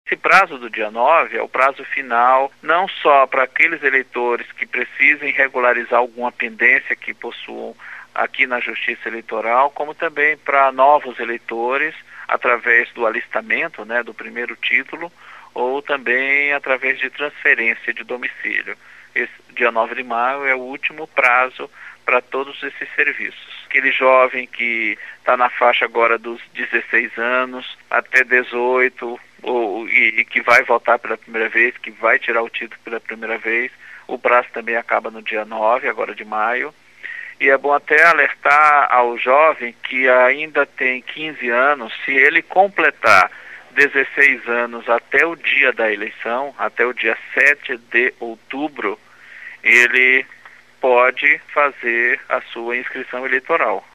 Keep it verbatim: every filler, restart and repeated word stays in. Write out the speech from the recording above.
Esse prazo do dia nove é o prazo final, não só para aqueles eleitores que precisem regularizar alguma pendência que possuam aqui na Justiça Eleitoral, como também para novos eleitores, através do alistamento, né, do primeiro título, ou também através de transferência de domicílio. Esse dia nove de maio é o último prazo para todos esses serviços. Aquele jovem que está na faixa agora dos dezesseis anos até dezoito, ou, e, e que vai votar pela primeira vez, que vai tirar o título pela primeira vez, o prazo também acaba no dia nove, agora de maio. E é bom até alertar ao jovem que ainda tem quinze anos, se ele completar dezesseis anos até o dia da eleição, até o dia sete de outubro, ele pode fazer a sua inscrição eleitoral.